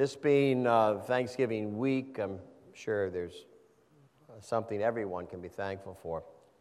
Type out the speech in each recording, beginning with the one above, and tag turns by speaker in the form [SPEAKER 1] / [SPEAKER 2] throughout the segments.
[SPEAKER 1] This being Thanksgiving week, I'm sure there's something everyone can be thankful for.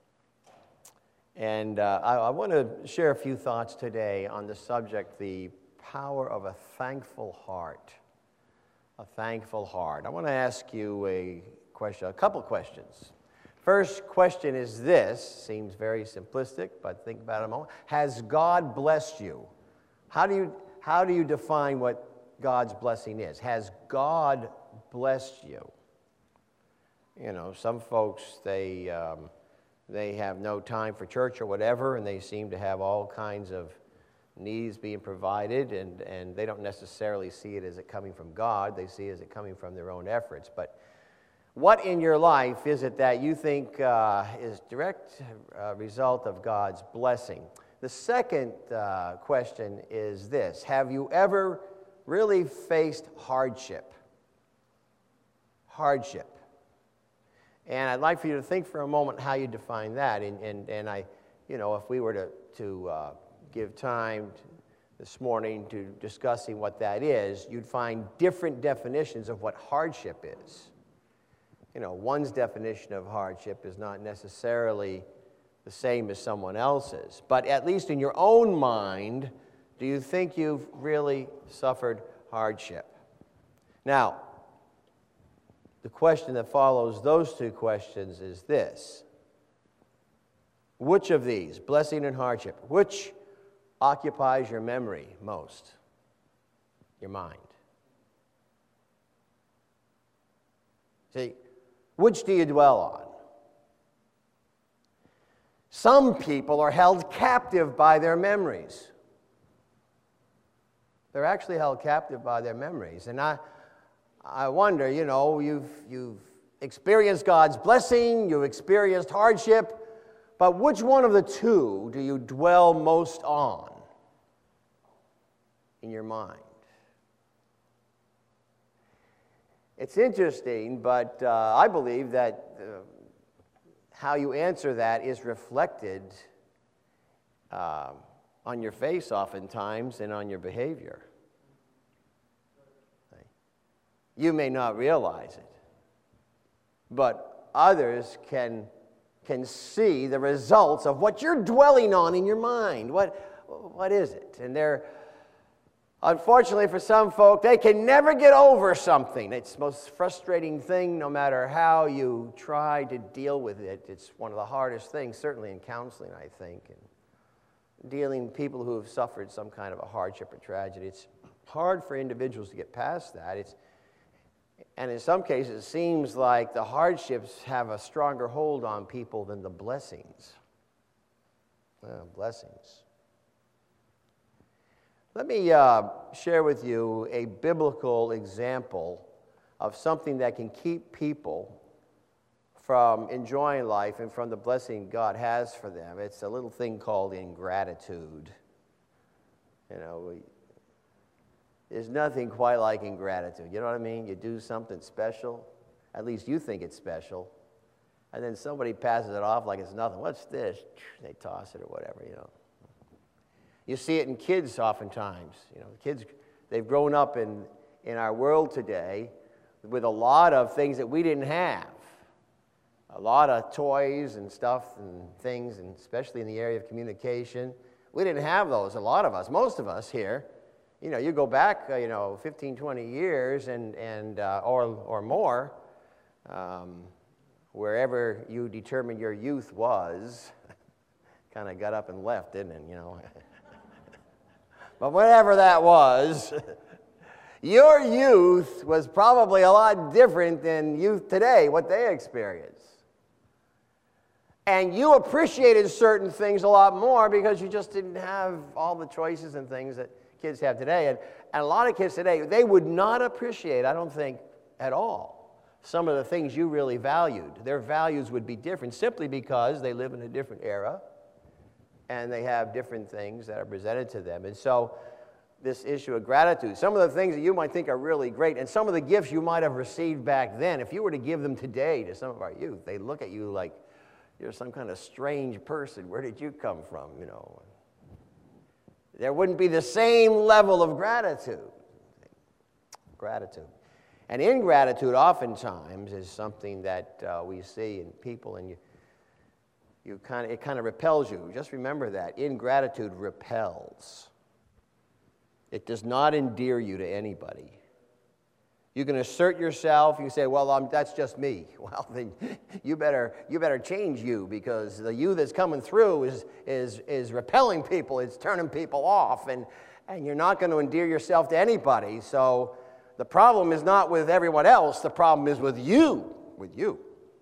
[SPEAKER 1] And I want to share a few thoughts today on the subject, the power of a thankful heart. A thankful heart. I want to ask you a couple questions. First question is this, seems very simplistic, but think about it a moment. Has God blessed you? How do you define what God's blessing is? Has God blessed you? You know, some folks, they have no time for church or whatever, and they seem to have all kinds of needs being provided, and they don't necessarily see it as it coming from God. They see it as it coming from their own efforts. But what in your life is it that you think is direct result of God's blessing? The second question is this: have you ever really faced hardship? Hardship. And I'd like for you to think for a moment how you define that. And I, you know, if we were to give time this morning to discussing what that is, you'd find different definitions of what hardship is. You know, one's definition of hardship is not necessarily the same as someone else's. But at least in your own mind, do you think you've really suffered hardship? Now, the question that follows those two questions is this: which of these, blessing and hardship, which occupies your memory most? Your mind. See, which do you dwell on? Some people are held captive by their memories. They're actually held captive by their memories. And I wonder, you know, you've experienced God's blessing, you've experienced hardship, but which one of the two do you dwell most on in your mind? It's interesting, but I believe that how you answer that is reflected on your face oftentimes and on your behavior. You may not realize it, but others can see the results of what you're dwelling on in your mind. What is it? And unfortunately for some folk, they can never get over something. It's the most frustrating thing, no matter how you try to deal with it. It's one of the hardest things, certainly in counseling, I think, and dealing with people who have suffered some kind of a hardship or tragedy. It's hard for individuals to get past that. And in some cases, it seems like the hardships have a stronger hold on people than the blessings. Blessings. Let me share with you a biblical example of something that can keep people from enjoying life and from the blessing God has for them. It's a little thing called ingratitude. You know, there's nothing quite like ingratitude. You know what I mean? You do something special, at least you think it's special, and then somebody passes it off like it's nothing. What's this? They toss it or whatever, you know. You see it in kids oftentimes. You know, kids, they've grown up in our world today with a lot of things that we didn't have. A lot of toys and stuff and things, and especially in the area of communication. We didn't have those, a lot of us, most of us here. You know, you go back, 15, 20 years or more, wherever you determined your youth was, kind of got up and left, didn't it, you know? But whatever that was, your youth was probably a lot different than youth today, what they experience. And you appreciated certain things a lot more because you just didn't have all the choices and things that kids have today. And a lot of kids today, they would not appreciate, I don't think, at all, some of the things you really valued. Their values would be different simply because they live in a different era and they have different things that are presented to them. And so this issue of gratitude, some of the things that you might think are really great, and some of the gifts you might have received back then, if you were to give them today to some of our youth, they look at you like you're some kind of strange person. Where did you come from, you know? There wouldn't be the same level of gratitude. Gratitude. And ingratitude oftentimes is something that we see in people, and it kind of repels you. Just remember that. Ingratitude repels. It does not endear you to anybody. You can assert yourself. You say, well, that's just me. Well, then you better change you, because the you that's coming through is repelling people. It's turning people off, and you're not going to endear yourself to anybody. So the problem is not with everyone else. The problem is with you. With you.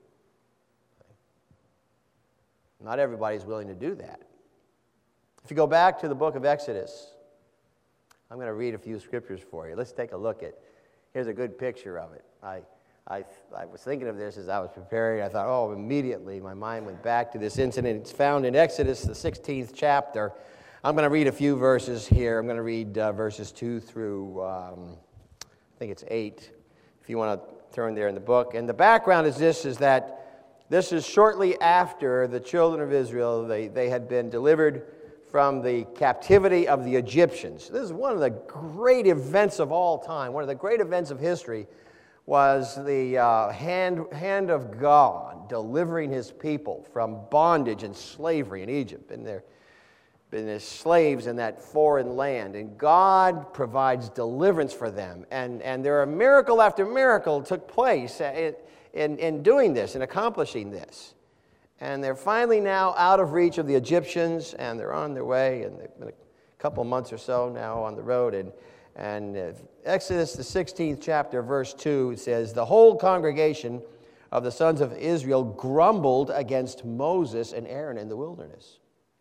[SPEAKER 1] Not everybody's willing to do that. If you go back to the book of Exodus, I'm going to read a few scriptures for you. Let's take a look at. Here's a good picture of it. I was thinking of this as I was preparing. I thought, immediately my mind went back to this incident. It's found in Exodus, the 16th chapter. I'm going to read a few verses here. I'm going to read verses 2 through, I think it's 8, if you want to turn there in the book. And the background is that this is shortly after the children of Israel, they had been delivered from the captivity of the Egyptians. This is one of the great events of all time. One of the great events of history was the hand of God delivering his people from bondage and slavery in Egypt. And they're been slaves in that foreign land. And God provides deliverance for them. And there are miracle after miracle took place in doing this and accomplishing this. And they're finally now out of reach of the Egyptians, and they're on their way, and they've been a couple months or so now on the road. And Exodus, the 16th chapter, verse 2, says, the whole congregation of the sons of Israel grumbled against Moses and Aaron in the wilderness.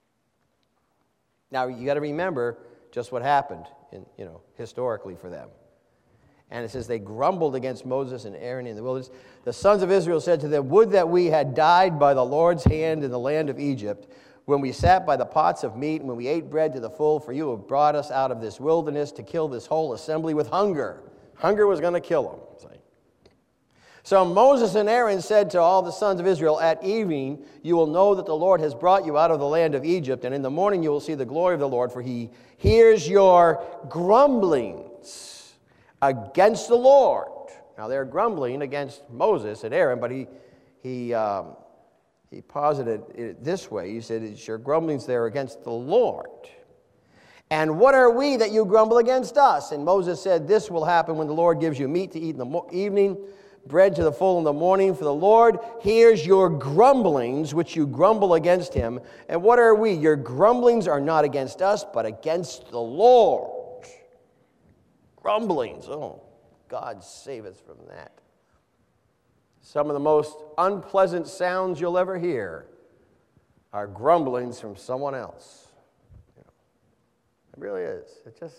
[SPEAKER 1] Now, you got to remember just what happened, historically for them. And it says they grumbled against Moses and Aaron in the wilderness. The sons of Israel said to them, would that we had died by the Lord's hand in the land of Egypt, when we sat by the pots of meat, and when we ate bread to the full, for you have brought us out of this wilderness to kill this whole assembly with hunger. Hunger was going to kill them. So Moses and Aaron said to all the sons of Israel, at evening you will know that the Lord has brought you out of the land of Egypt, and in the morning you will see the glory of the Lord, for he hears your grumblings against the Lord. Now they're grumbling against Moses and Aaron, but he posited it this way. He said, it's your grumblings there against the Lord. And what are we that you grumble against us? And Moses said, this will happen when the Lord gives you meat to eat in the evening, bread to the full in the morning, for the Lord hears your grumblings, which you grumble against him. And what are we? Your grumblings are not against us, but against the Lord. Grumblings. Oh, God save us from that. Some of the most unpleasant sounds you'll ever hear are grumblings from someone else. It really is. It just,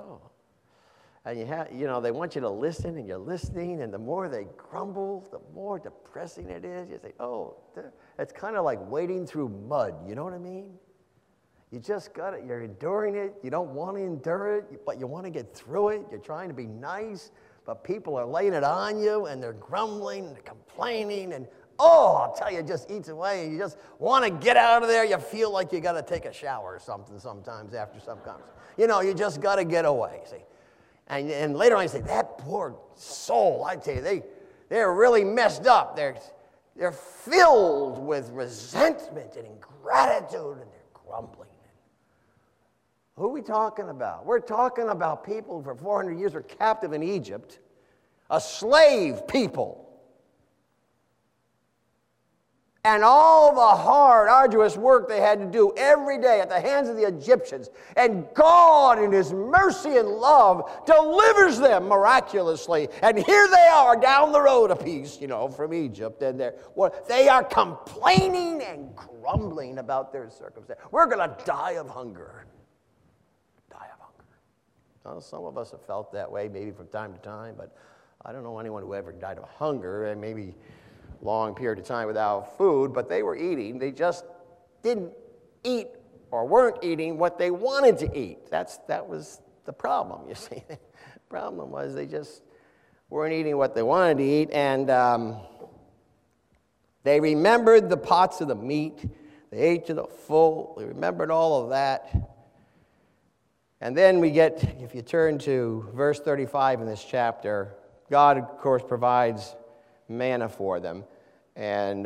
[SPEAKER 1] And they want you to listen, and you're listening, and the more they grumble, the more depressing it is. You say, it's kind of like wading through mud, you know what I mean? You just got it. You're enduring it. You don't want to endure it, but you want to get through it. You're trying to be nice, but people are laying it on you, and they're grumbling, and they're complaining, and I'll tell you, it just eats away, and you just want to get out of there. You feel like you got to take a shower or something sometimes after some conversation. You just got to get away, see. And later on you say, that poor soul, I tell you, they're really messed up. They're filled with resentment and ingratitude, and they're grumbling. Who are we talking about? We're talking about people for 400 years were captive in Egypt, a slave people. And all the hard, arduous work they had to do every day at the hands of the Egyptians. And God, in his mercy and love, delivers them miraculously. And here they are down the road a piece, from Egypt. And they are complaining and grumbling about their circumstance. We're going to die of hunger. Well, some of us have felt that way maybe from time to time, but I don't know anyone who ever died of hunger, and maybe a long period of time without food, but they were eating. They just didn't eat or weren't eating what they wanted to eat. That was the problem, you see. The problem was they just weren't eating what they wanted to eat, and they remembered the pots of the meat. They ate to the full. They remembered all of that. And then we get, if you turn to verse 35 in this chapter, God, of course, provides manna for them. And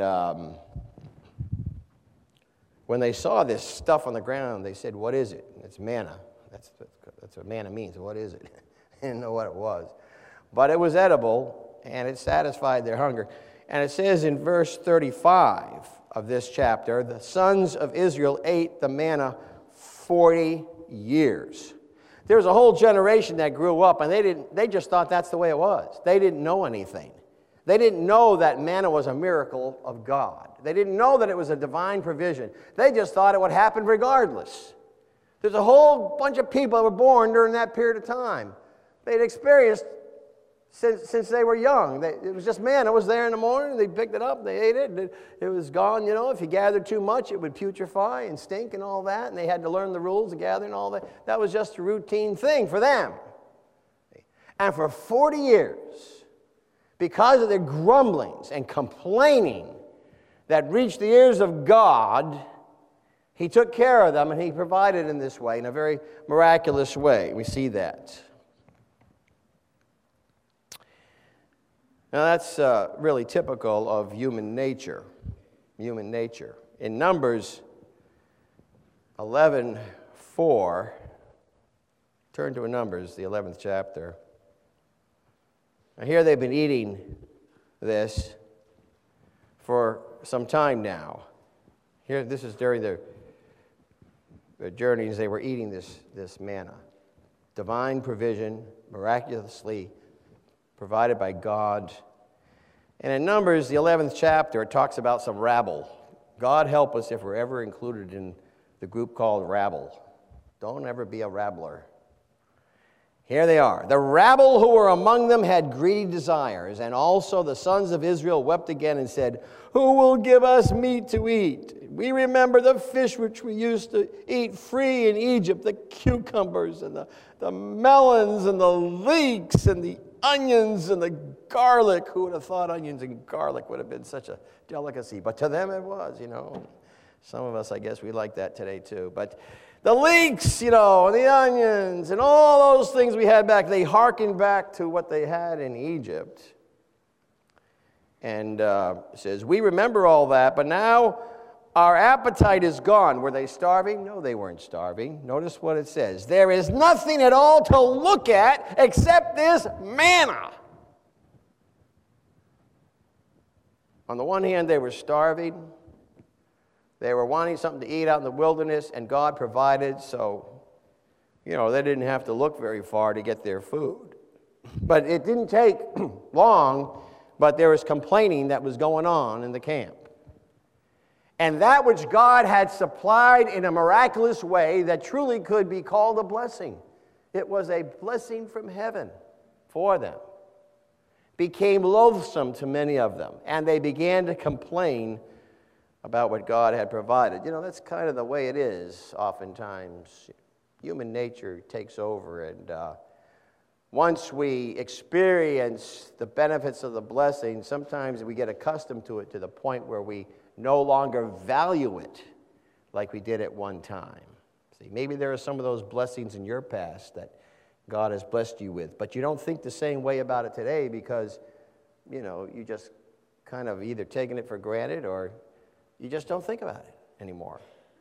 [SPEAKER 1] when they saw this stuff on the ground, they said, "What is it?" It's manna. That's what manna means. What is it? They didn't know what it was. But it was edible, and it satisfied their hunger. And it says in verse 35 of this chapter, the sons of Israel ate the manna 40 years. There's a whole generation that grew up, and they just thought that's the way it was. They didn't know anything. They didn't know that manna was a miracle of God. They didn't know that it was a divine provision. They just thought it would happen regardless. There's a whole bunch of people that were born during that period of time. They'd experienced since they were young. It was just manna. It was there in the morning. They picked it up. They ate it. It was gone. You know, if you gathered too much, it would putrefy and stink and all that. And they had to learn the rules of gathering and all that. That was just a routine thing for them. And for 40 years, because of their grumblings and complaining that reached the ears of God, He took care of them and He provided in this way, in a very miraculous way. We see that. Now that's really typical of human nature. Human nature. In Numbers 11:4, turn to Numbers, the 11th chapter. Now here they've been eating this for some time now. Here, this is during their journeys. They were eating this manna. Divine provision, miraculously provided by God. And in Numbers, the 11th chapter, it talks about some rabble. God help us if we're ever included in the group called rabble. Don't ever be a rabbler. Here they are. The rabble who were among them had greedy desires, and also the sons of Israel wept again and said, "Who will give us meat to eat? We remember the fish which we used to eat free in Egypt, the cucumbers and the melons and the leeks and the onions and the garlic." Who would have thought onions and garlic would have been such a delicacy? But to them it was, you know. Some of us, I guess, we like that today too. But the leeks, you know, and the onions and all those things we had back, they hearkened back to what they had in Egypt. And it says, "We remember all that, but now our appetite is gone." Were they starving? No, they weren't starving. Notice what it says. "There is nothing at all to look at except this manna." On the one hand, they were starving. They were wanting something to eat out in the wilderness, and God provided, so, you know, they didn't have to look very far to get their food. But it didn't take long, but there was complaining that was going on in the camp. And that which God had supplied in a miraculous way that truly could be called a blessing, it was a blessing from heaven for them, became loathsome to many of them, and they began to complain about what God had provided. You know, that's kind of the way it is oftentimes. Human nature takes over, and once we experience the benefits of the blessing, sometimes we get accustomed to it to the point where we no longer value it like we did at one time. See, maybe there are some of those blessings in your past that God has blessed you with, but you don't think the same way about it today because, you know, you just kind of either taking it for granted or you just don't think about it anymore.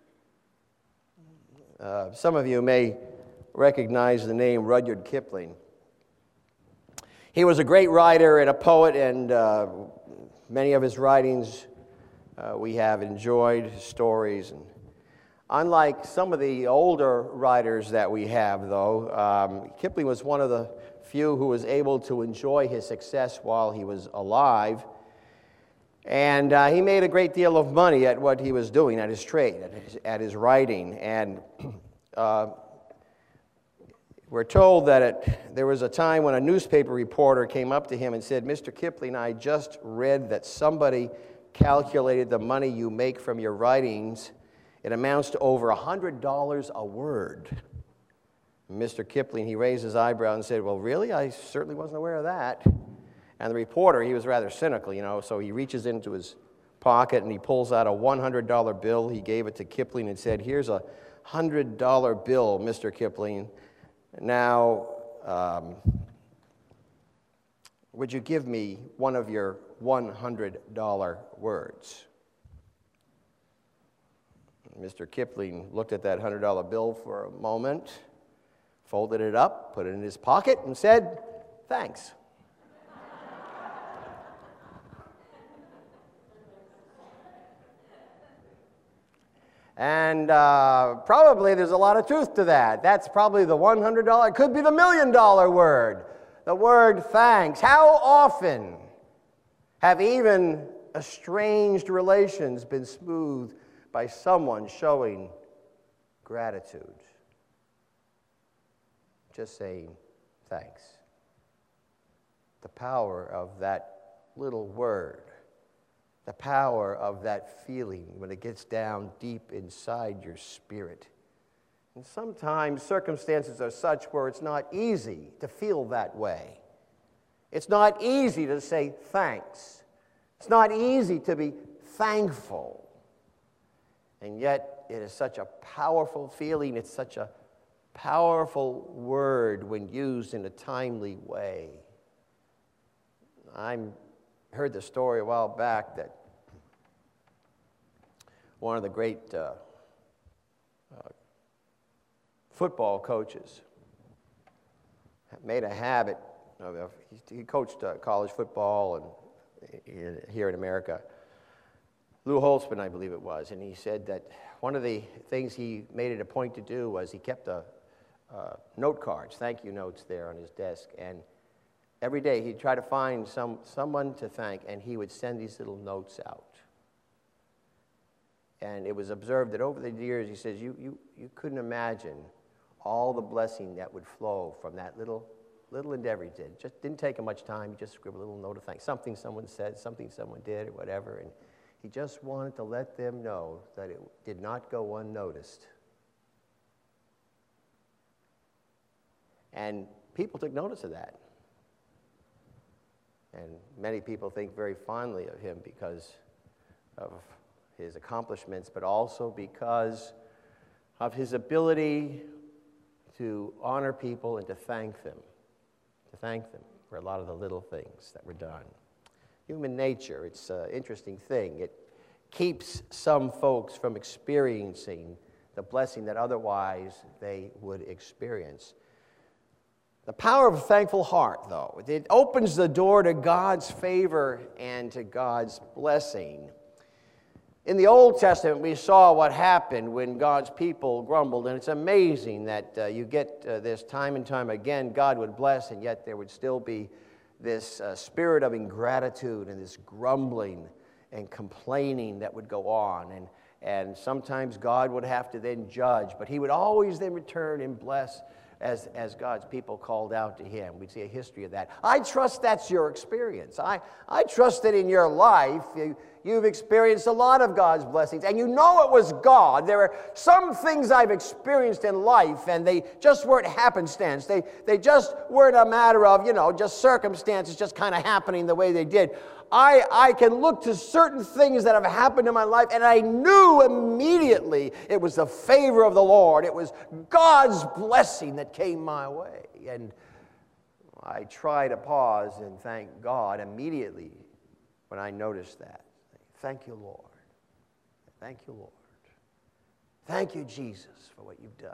[SPEAKER 1] Some of you may recognize the name Rudyard Kipling. He was a great writer and a poet, and many of his writings we have enjoyed, his stories. And unlike some of the older writers that we have, though, Kipling was one of the few who was able to enjoy his success while he was alive. And he made a great deal of money at what he was doing, at his trade, at his writing. And we're told that there was a time when a newspaper reporter came up to him and said, "Mr. Kipling, I just read that somebody calculated the money you make from your writings. It amounts to over $100 a word." Mr. Kipling, he raised his eyebrow and said, "Well, really? I certainly wasn't aware of that." And the reporter, he was rather cynical, you know, so he reaches into his pocket and he pulls out a $100 bill. He gave it to Kipling and said, "Here's a $100 bill, Mr. Kipling. Now, would you give me one of your $100 words? Mr. Kipling looked at that $100 bill for a moment, folded it up, put it in his pocket, and said, "Thanks." And probably there's a lot of truth to that. That's probably the $100, it could be the $1 million word, the word thanks. How often have even estranged relations been smoothed by someone showing gratitude? Just saying thanks. The power of that little word. The power of that feeling when it gets down deep inside your spirit. And sometimes circumstances are such where it's not easy to feel that way. It's not easy to say thanks. It's not easy to be thankful. And yet it is such a powerful feeling. It's such a powerful word when used in a timely way. I heard the story a while back that one of the great football coaches made a habit of, he coached college football and here in America. Lou Holtzman, I believe it was, and he said that one of the things he made it a point to do was he kept note cards, thank you notes there on his desk, and every day he'd try to find someone to thank, and he would send these little notes out. And it was observed that over the years, he says, you couldn't imagine all the blessing that would flow from that little endeavor he did. Just didn't take him much time. He just scribbled a little note of thanks. Something someone said, something someone did, or whatever. And he just wanted to let them know that it did not go unnoticed. And people took notice of that. And many people think very fondly of him because of his accomplishments, but also because of his ability to honor people and to thank them for a lot of the little things that were done. Human nature, it's an interesting thing. It keeps some folks from experiencing the blessing that otherwise they would experience. The power of a thankful heart, though, it opens the door to God's favor and to God's blessing. In the Old Testament, we saw what happened when God's people grumbled, and it's amazing that you get this time and time again. God would bless, and yet there would still be this spirit of ingratitude and this grumbling and complaining that would go on. And sometimes God would have to then judge, but he would always then return and bless as God's people called out to him. We'd see a history of that. I trust that's your experience. I trust that in your life you've experienced a lot of God's blessings, and you know it was God. There are some things I've experienced in life, and they just weren't happenstance. They just weren't a matter of, just circumstances just kind of happening the way they did. I can look to certain things that have happened in my life, and I knew immediately it was the favor of the Lord. It was God's blessing that came my way. And I try to pause and thank God immediately when I notice that. Thank you, Lord. Thank you, Lord. Thank you, Jesus, for what you've done.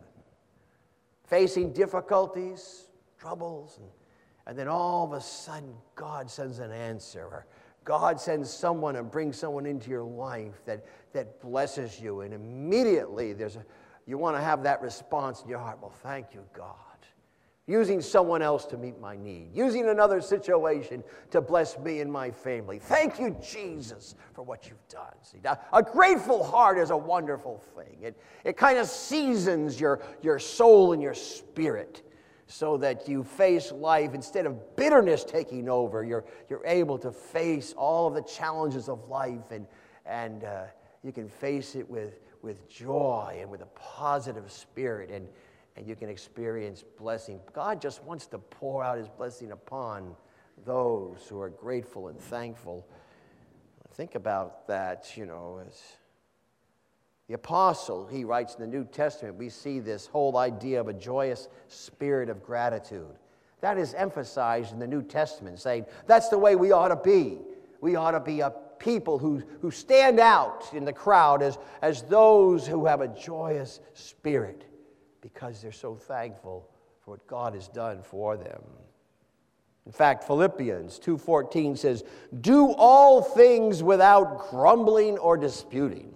[SPEAKER 1] Facing difficulties, troubles, and then all of a sudden God sends an answer, or God sends someone and brings someone into your life that blesses you, and immediately you want to have that response in your heart. Well, thank you, God. Using someone else to meet my need. Using another situation to bless me and my family. Thank you, Jesus, for what you've done. See, a grateful heart is a wonderful thing. It kind of seasons your soul and your spirit, so that you face life, instead of bitterness taking over, you're able to face all of the challenges of life, and you can face it with joy and with a positive spirit, and you can experience blessing. God just wants to pour out his blessing upon those who are grateful and thankful. Think about that, as The apostle, he writes in the New Testament, we see this whole idea of a joyous spirit of gratitude. That is emphasized in the New Testament, saying that's the way we ought to be. We ought to be a people who stand out in the crowd as those who have a joyous spirit because they're so thankful for what God has done for them. In fact, Philippians 2:14 says, "Do all things without grumbling or disputing."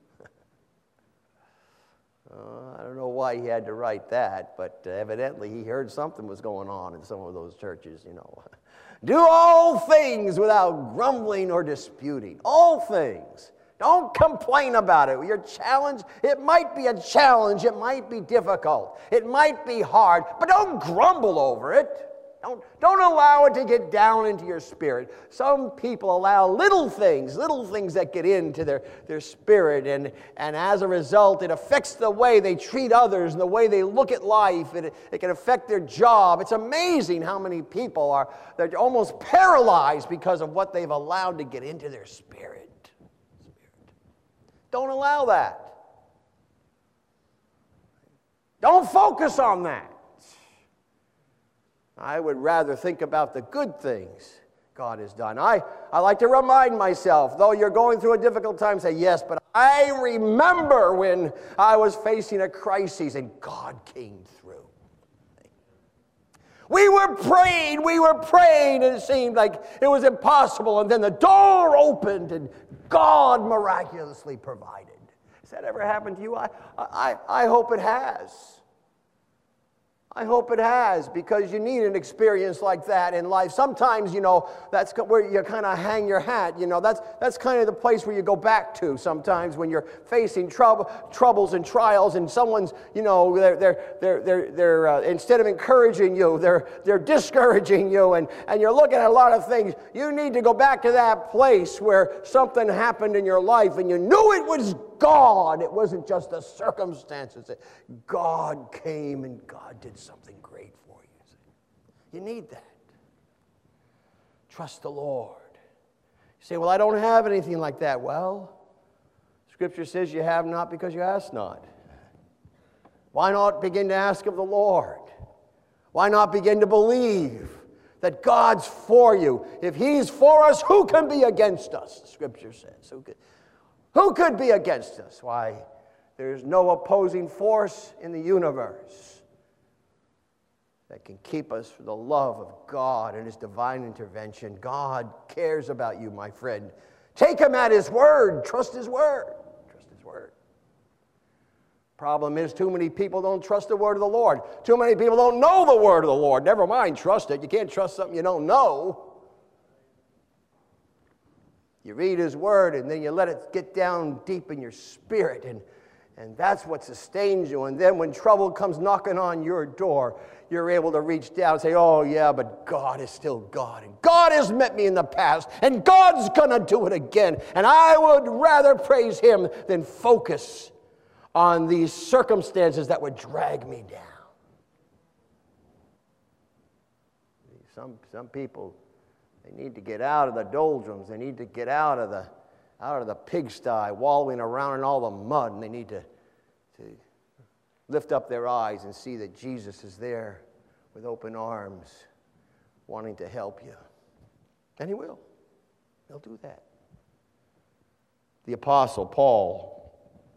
[SPEAKER 1] I don't know why he had to write that, but evidently he heard something was going on in some of those churches, Do all things without grumbling or disputing. All things. Don't complain about it. Your challenge, it might be a challenge. It might be difficult. It might be hard, but don't grumble over it. Don't allow it to get down into your spirit. Some people allow little things that get into their spirit, and as a result, it affects the way they treat others and the way they look at life. It can affect their job. It's amazing how many people they're almost paralyzed because of what they've allowed to get into their spirit. Don't allow that. Don't focus on that. I would rather think about the good things God has done. I like to remind myself, though you're going through a difficult time, say, yes, but I remember when I was facing a crisis and God came through. We were praying, and it seemed like it was impossible, and then the door opened and God miraculously provided. Has that ever happened to you? I hope it has. I hope it has, because you need an experience like that in life. Sometimes, that's where you kind of hang your hat. That's kind of the place where you go back to sometimes when you're facing troubles and trials, and someone's, they're instead of encouraging you, they're discouraging you, and you're looking at a lot of things. You need to go back to that place where something happened in your life, and you knew it was God. It wasn't just the circumstances. God came and God did something great for you. You need that. Trust the Lord. You say, well, I don't have anything like that. Well, Scripture says you have not because you ask not. Why not begin to ask of the Lord? Why not begin to believe that God's for you? If He's for us, who can be against us? Scripture says. Who could be against us? Why, there's no opposing force in the universe that can keep us from the love of God and His divine intervention. God cares about you, my friend. Take Him at His word. Trust His word. Trust His word. Problem is, too many people don't trust the word of the Lord. Too many people don't know the word of the Lord. Never mind, trust it. You can't trust something you don't know. You read His word, and then you let it get down deep in your spirit, and that's what sustains you. And then when trouble comes knocking on your door, you're able to reach down and say, oh yeah, but God is still God, and God has met me in the past, and God's going to do it again, and I would rather praise Him than focus on these circumstances that would drag me down. Some people, they need to get out of the doldrums. They need to get out of the pigsty, wallowing around in all the mud, and they need to lift up their eyes and see that Jesus is there with open arms, wanting to help you. And He will. He'll do that. The Apostle Paul,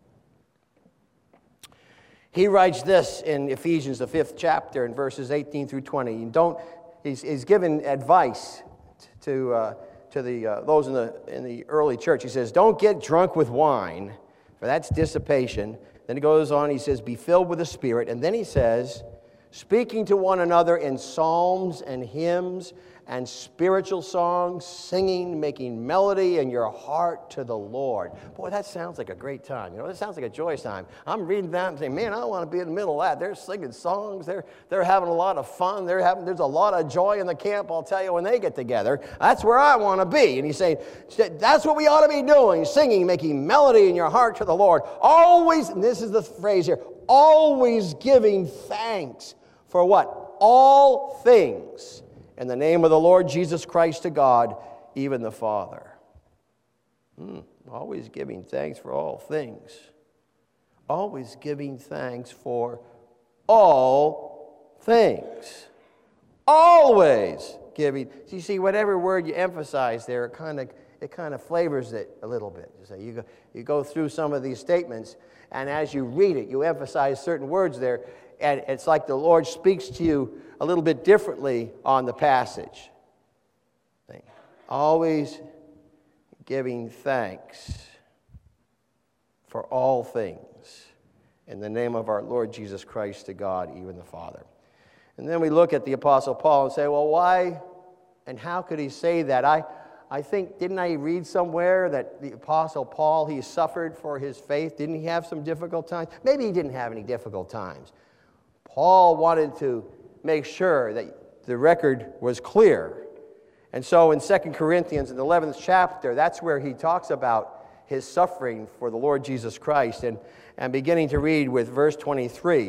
[SPEAKER 1] he writes this in Ephesians, the 5th chapter, in verses 18 through 20. He's given advice to those in the early church. He says, don't get drunk with wine, for that's dissipation. Then he goes on, he says, be filled with the Spirit. And then he says, speaking to one another in psalms and hymns and spiritual songs, singing, making melody in your heart to the Lord. Boy, that sounds like a great time. That sounds like a joyous time. I'm reading that and saying, man, I want to be in the middle of that. They're singing songs. They're having a lot of fun. There's a lot of joy in the camp, I'll tell you, when they get together. That's where I want to be. And he's saying, that's what we ought to be doing, singing, making melody in your heart to the Lord. Always, and this is the phrase here, always giving thanks for what? All things. In the name of the Lord Jesus Christ to God, even the Father. Always giving thanks for all things. Always giving thanks for all things. Always giving. You see, whatever word you emphasize there, it kind of flavors it a little bit. You go through some of these statements, and as you read it, you emphasize certain words there, and it's like the Lord speaks to you a little bit differently on the passage. Always giving thanks for all things in the name of our Lord Jesus Christ to God, even the Father. And then we look at the Apostle Paul and say, well, why and how could he say that? I think, didn't I read somewhere that the Apostle Paul, he suffered for his faith? Didn't he have some difficult times? Maybe he didn't have any difficult times. Paul wanted to make sure that the record was clear. And so in 2 Corinthians, in the 11th chapter, that's where he talks about his suffering for the Lord Jesus Christ. And beginning to read with verse 23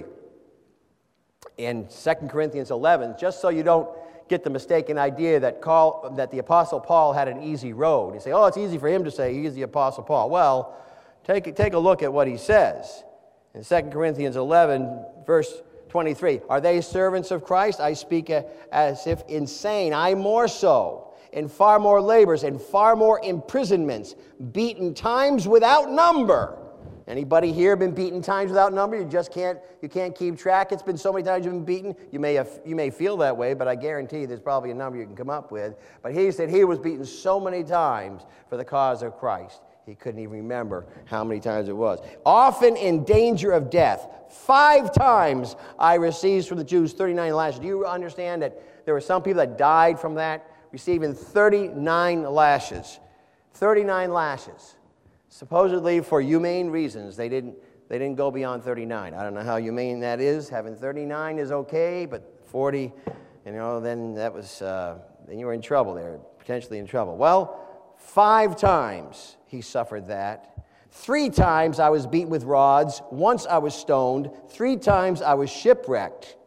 [SPEAKER 1] in 2 Corinthians 11, just so you don't get the mistaken idea that the Apostle Paul had an easy road. You say, oh, it's easy for him to say he's the Apostle Paul. Well, take a look at what he says. In 2 Corinthians 11, verse 23, are they servants of Christ? I speak as if insane. I more so, in far more labors, in far more imprisonments, beaten times without number. Anybody here been beaten times without number? You can't keep track. It's been so many times you've been beaten. You may feel that way, but I guarantee you there's probably a number you can come up with. But he said he was beaten so many times for the cause of Christ. He couldn't even remember how many times it was. Often in danger of death. 5 times I received from the Jews 39 lashes. Do you understand that there were some people that died from that, receiving 39 lashes? 39 lashes. Supposedly for humane reasons. They didn't go beyond 39. I don't know how humane that is. Having 39 is okay, but 40, then that was, then you were in trouble there, potentially in trouble. Well, 5 times he suffered that. 3 times I was beaten with rods. Once I was stoned. 3 times I was shipwrecked.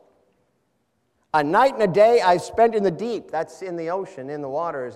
[SPEAKER 1] A night and a day I spent in the deep. That's in the ocean, in the waters.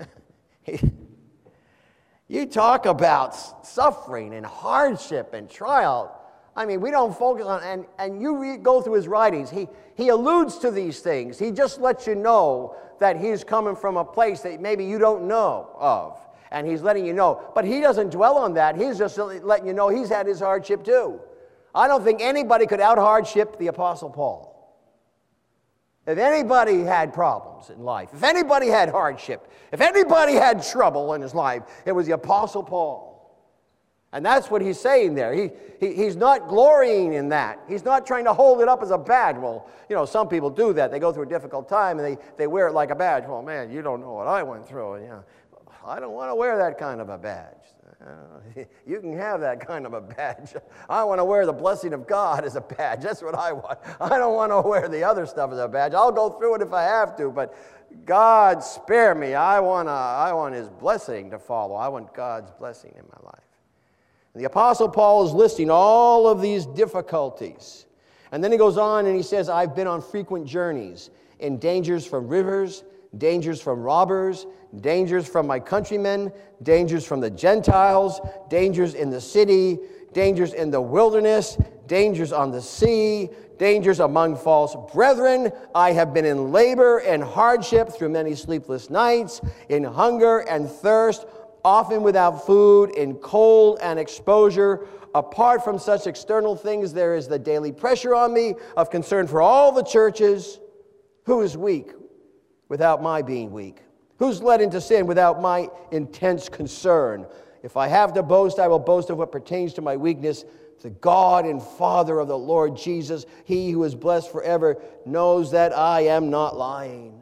[SPEAKER 1] You talk about suffering and hardship and trial. I mean, we don't focus on, and you go through his writings, he alludes to these things. He just lets you know that he's coming from a place that maybe you don't know of. And he's letting you know. But he doesn't dwell on that. He's just letting you know he's had his hardship too. I don't think anybody could out-hardship the Apostle Paul. If anybody had problems in life, if anybody had hardship, if anybody had trouble in his life, it was the Apostle Paul. And that's what he's saying there. He's not glorying in that. He's not trying to hold it up as a badge. Well, some people do that. They go through a difficult time and they wear it like a badge. Well, man, you don't know what I went through. I don't want to wear that kind of a badge. You can have that kind of a badge. I want to wear the blessing of God as a badge. That's what I want. I don't want to wear the other stuff as a badge. I'll go through it if I have to, but God spare me. I want his blessing to follow. I want God's blessing in my life. And the Apostle Paul is listing all of these difficulties. And then he goes on and he says, I've been on frequent journeys, in dangers from rivers, dangers from robbers, dangers from my countrymen, dangers from the Gentiles, dangers in the city, dangers in the wilderness, dangers on the sea, dangers among false brethren. I have been in labor and hardship through many sleepless nights, in hunger and thirst, often without food, in cold and exposure. Apart from such external things, there is the daily pressure on me of concern for all the churches. Who is weak without my being weak? Who's led into sin without my intense concern? If I have to boast, I will boast of what pertains to my weakness. The God and Father of the Lord Jesus, he who is blessed forever, knows that I am not lying.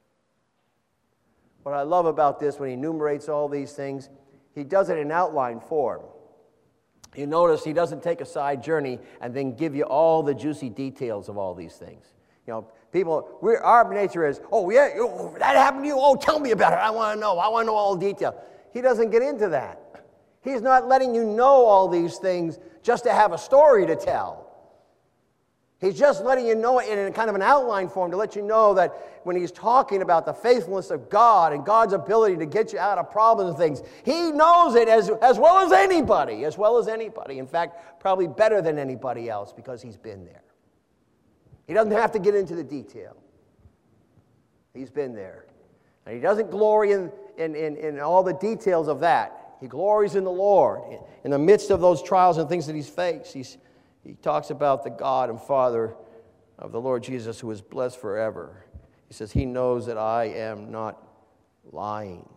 [SPEAKER 1] What I love about this, when he enumerates all these things, he does it in outline form. You notice he doesn't take a side journey and then give you all the juicy details of all these things. People, our nature is, oh, yeah, that happened to you? Oh, tell me about it. I want to know. I want to know all the detail. He doesn't get into that. He's not letting you know all these things just to have a story to tell. He's just letting you know it in kind of an outline form to let you know that when he's talking about the faithfulness of God and God's ability to get you out of problems and things, he knows it as well as anybody, as well as anybody. In fact, probably better than anybody else because he's been there. He doesn't have to get into the detail. He's been there. And he doesn't glory in all the details of that. He glories in the Lord. In the midst of those trials and things that he's faced, he talks about the God and Father of the Lord Jesus who is blessed forever. He says, he knows that I am not lying.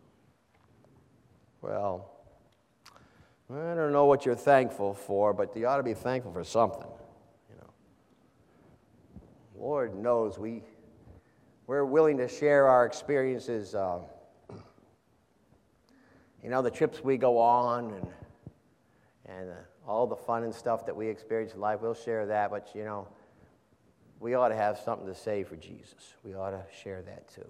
[SPEAKER 1] Well, I don't know what you're thankful for, but you ought to be thankful for something. You know, Lord knows we're willing to share our experiences. The trips we go on and all the fun and stuff that we experience in life, we'll share that. But, we ought to have something to say for Jesus. We ought to share that too.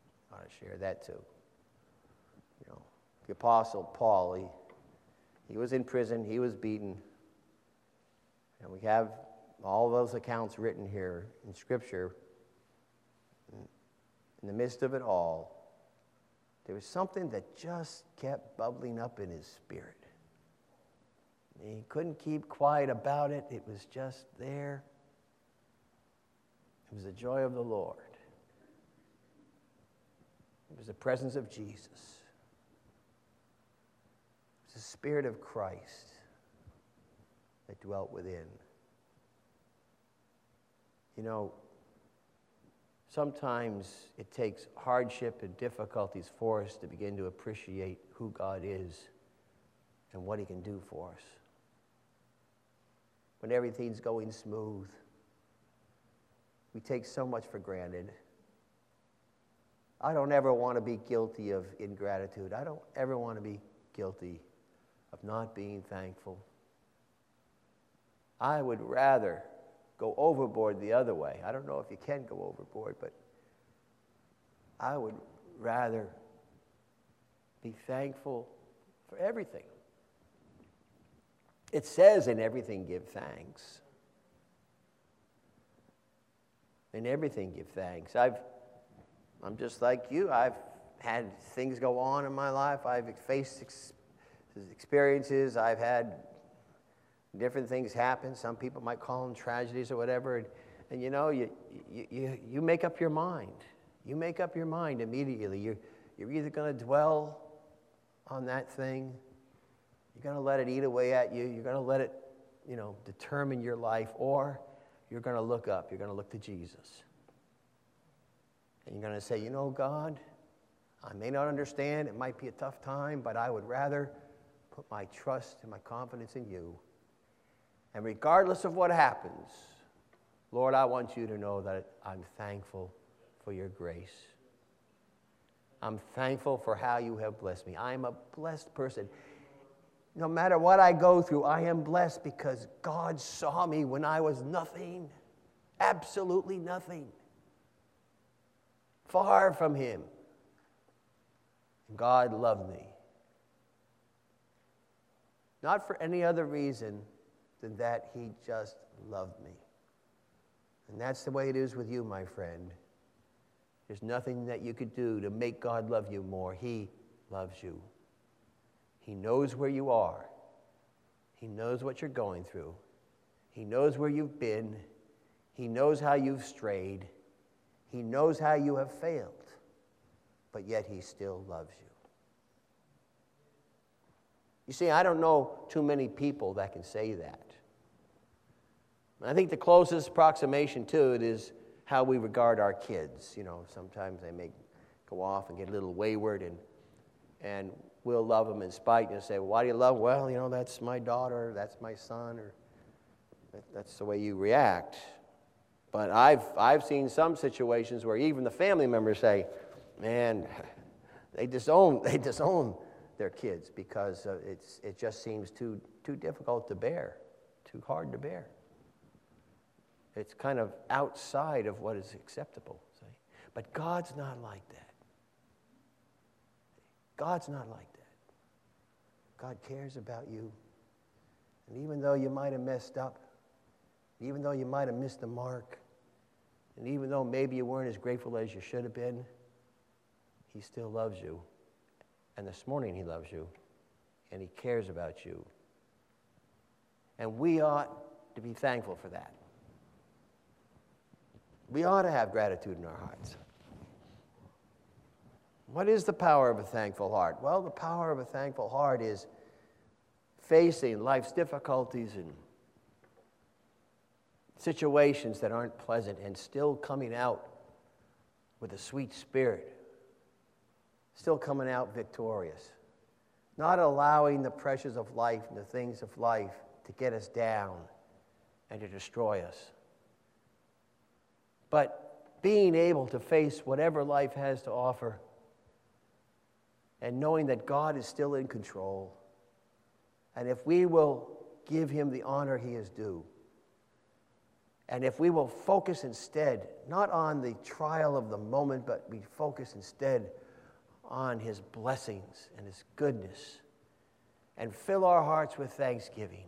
[SPEAKER 1] The Apostle Paul, he was in prison, he was beaten. And we have all those accounts written here in Scripture. In the midst of it all, there was something that just kept bubbling up in his spirit. He couldn't keep quiet about it. It was just there. It was the joy of the Lord. It was the presence of Jesus. It was the Spirit of Christ that dwelt within. Sometimes it takes hardship and difficulties for us to begin to appreciate who God is and what he can do for us. When everything's going smooth, we take so much for granted. I don't ever want to be guilty of ingratitude. I don't ever want to be guilty of not being thankful. I would rather go overboard the other way. I don't know if you can go overboard, but I would rather be thankful for everything. It says in everything give thanks. In everything give thanks. I'm just like you. I've had things go on in my life. I've faced experiences. I've had different things happen. Some people might call them tragedies or whatever. And you make up your mind. You make up your mind immediately. You're either going to dwell on that thing, you're going to let it eat away at you, you're going to let it, determine your life, or you're going to look up. You're going to look to Jesus. And you're going to say, God, I may not understand. It might be a tough time, but I would rather put my trust and my confidence in you. And regardless of what happens, Lord, I want you to know that I'm thankful for your grace. I'm thankful for how you have blessed me. I am a blessed person. No matter what I go through, I am blessed because God saw me when I was nothing, absolutely nothing, far from him. God loved me. Not for any other reason than that he just loved me. And that's the way it is with you, my friend. There's nothing that you could do to make God love you more. He loves you. He knows where you are. He knows what you're going through. He knows where you've been. He knows how you've strayed. He knows how you have failed. But yet he still loves you. You see, I don't know too many people that can say that. I think the closest approximation to it is how we regard our kids. Sometimes they may go off and get a little wayward, and we'll love them in spite and say, well, why do you love them? Well, that's my daughter, that's my son, or that's the way you react. But I've seen some situations where even the family members say, man, they disown their kids because it just seems too difficult to bear, too hard to bear. It's kind of outside of what is acceptable. See? But God's not like that. God's not like that. God cares about you. And even though you might have messed up, Even though you might have missed the mark, and even though maybe you weren't as grateful as you should have been, he still loves you. And this morning he loves you, and he cares about you. And we ought to be thankful for that. We ought to have gratitude in our hearts. What is the power of a thankful heart? Well, the power of a thankful heart is facing life's difficulties and situations that aren't pleasant and still coming out with a sweet spirit, still coming out victorious, not allowing the pressures of life and the things of life to get us down and to destroy us, but being able to face whatever life has to offer and knowing that God is still in control. And if we will give him the honor he is due, and if we will focus instead, not on the trial of the moment, but we focus instead on his blessings and his goodness, and fill our hearts with thanksgiving,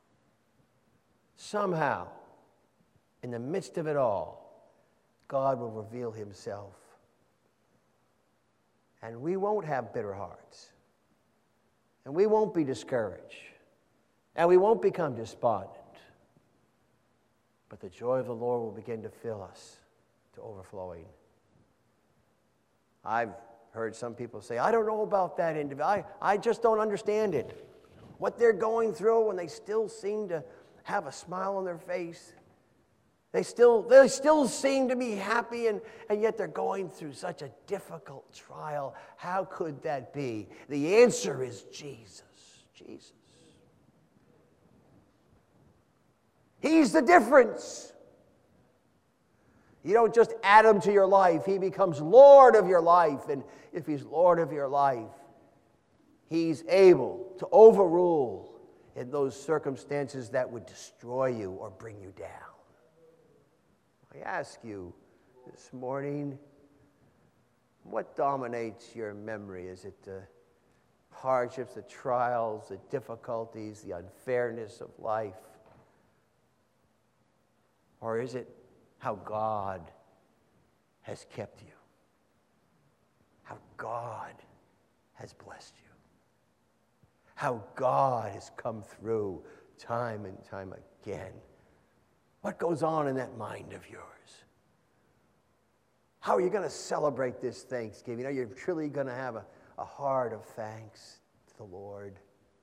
[SPEAKER 1] somehow, in the midst of it all, God will reveal himself. And we won't have bitter hearts. And we won't be discouraged. And we won't become despondent. But the joy of the Lord will begin to fill us to overflowing. I've heard some people say, I don't know about that individual. I just don't understand it. What they're going through when they still seem to have a smile on their face. They still seem to be happy, and yet they're going through such a difficult trial. How could that be? The answer is Jesus. Jesus. He's the difference. You don't just add him to your life. He becomes Lord of your life. And if he's Lord of your life, he's able to overrule in those circumstances that would destroy you or bring you down. I ask you this morning, what dominates your memory? Is it the hardships, the trials, the difficulties, the unfairness of life? Or is it how God has kept you? How God has blessed you? How God has come through time and time again? What goes on in that mind of yours? How are you going to celebrate this Thanksgiving? Are you truly going to have a heart of thanks to the Lord?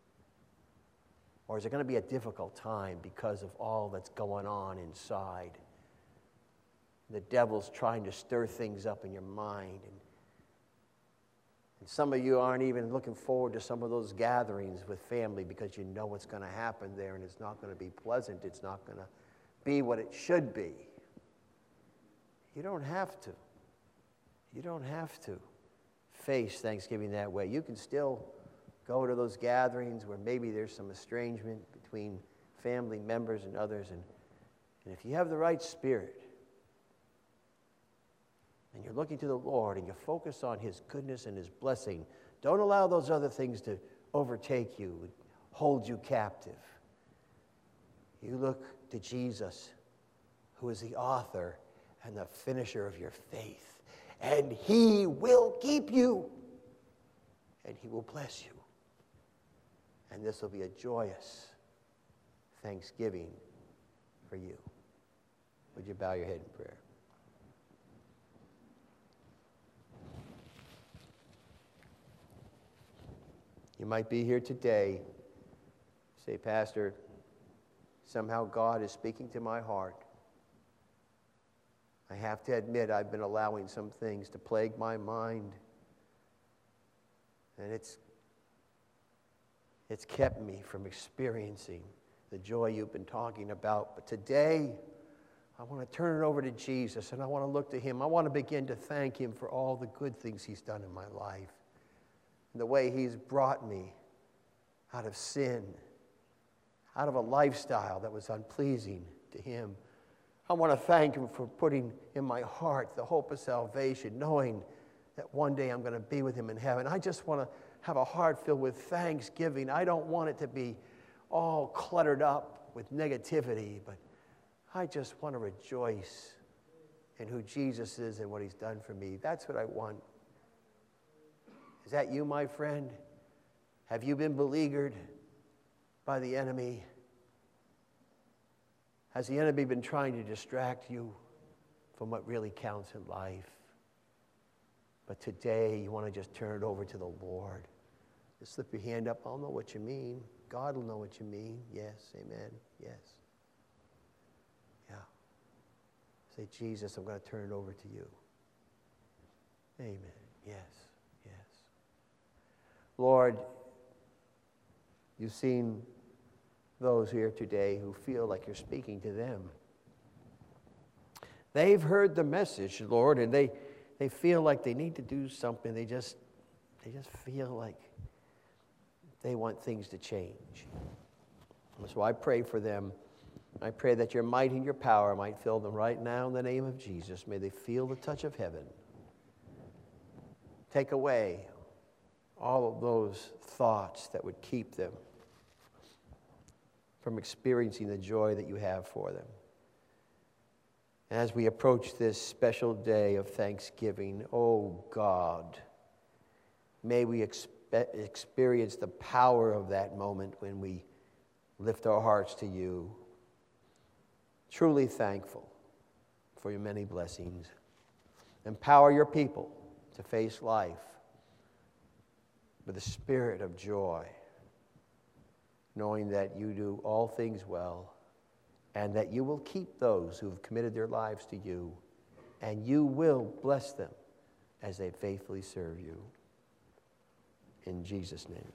[SPEAKER 1] Or is it going to be a difficult time because of all that's going on inside? The devil's trying to stir things up in your mind. And some of you aren't even looking forward to some of those gatherings with family because you know what's going to happen there, and it's not going to be pleasant. It's not going to be what it should be. You don't have to. You don't have to face Thanksgiving that way. You can still go to those gatherings where maybe there's some estrangement between family members and others. And if you have the right spirit, and you're looking to the Lord, and you focus on his goodness and his blessing, don't allow those other things to overtake you and hold you captive. You look to Jesus, who is the author and the finisher of your faith. And he will keep you. And he will bless you. And this will be a joyous Thanksgiving for you. Would you bow your head in prayer? You might be here today, say, Pastor, somehow God is speaking to my heart. I have to admit I've been allowing some things to plague my mind. And it's kept me from experiencing the joy you've been talking about. But today, I want to turn it over to Jesus, and I want to look to him. I want to begin to thank him for all the good things he's done in my life, and the way he's brought me out of sin, out of a lifestyle that was unpleasing to him. I want to thank him for putting in my heart the hope of salvation, knowing that one day I'm going to be with him in heaven. I just want to have a heart filled with thanksgiving. I don't want it to be all cluttered up with negativity, but I just want to rejoice in who Jesus is and what he's done for me. That's what I want. Is that you, my friend? Have you been beleaguered by the enemy? Has the enemy been trying to distract you from what really counts in life? But today, you want to just turn it over to the Lord. Just slip your hand up. I'll know what you mean. God will know what you mean. Yes, amen, yes. Yeah. Say, Jesus, I'm going to turn it over to you. Amen, yes, yes. Lord, you've seen those here today who feel like you're speaking to them. They've heard the message, Lord, and they feel like they need to do something. They just feel like they want things to change. So I pray for them. I pray that your might and your power might fill them right now in the name of Jesus. May they feel the touch of heaven. Take away all of those thoughts that would keep them from experiencing the joy that you have for them. As we approach this special day of Thanksgiving, oh God, may we experience the power of that moment when we lift our hearts to you, truly thankful for your many blessings. Empower your people to face life with a spirit of joy, knowing that you do all things well, and that you will keep those who have committed their lives to you, and you will bless them as they faithfully serve you. In Jesus' name,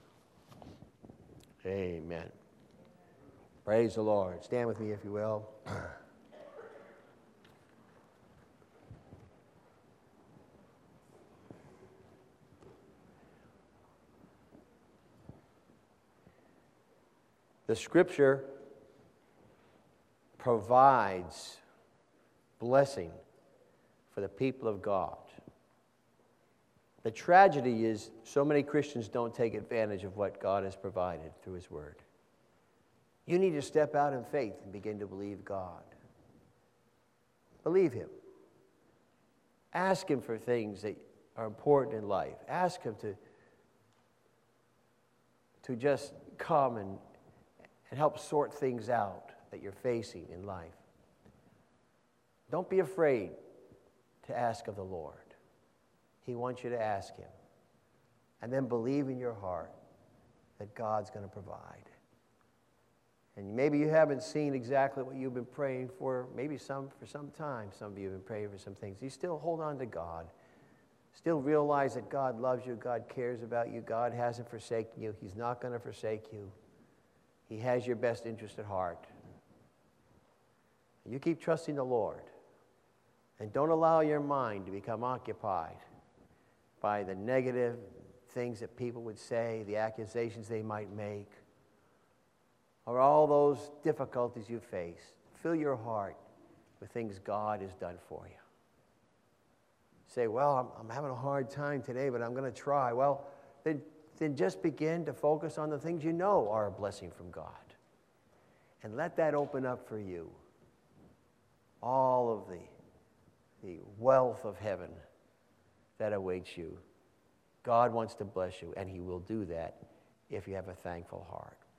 [SPEAKER 1] amen. Praise the Lord. Stand with me if you will. The Scripture provides blessing for the people of God. The tragedy is so many Christians don't take advantage of what God has provided through His Word. You need to step out in faith and begin to believe God. Believe Him. Ask Him for things that are important in life. Ask Him to just come and help sort things out that you're facing in life. Don't be afraid to ask of the Lord. He wants you to ask Him. And then believe in your heart that God's going to provide. And maybe you haven't seen exactly what you've been praying for, maybe for some time. Some of you have been praying for some things. You still hold on to God. Still realize that God loves you, God cares about you, God hasn't forsaken you, He's not going to forsake you. He has your best interest at heart. You keep trusting the Lord. And don't allow your mind to become occupied by the negative things that people would say, the accusations they might make, or all those difficulties you face. Fill your heart with things God has done for you. Say, well, I'm having a hard time today, but I'm going to try. Well, then just begin to focus on the things you know are a blessing from God. And let that open up for you all of the wealth of heaven that awaits you. God wants to bless you, and He will do that if you have a thankful heart.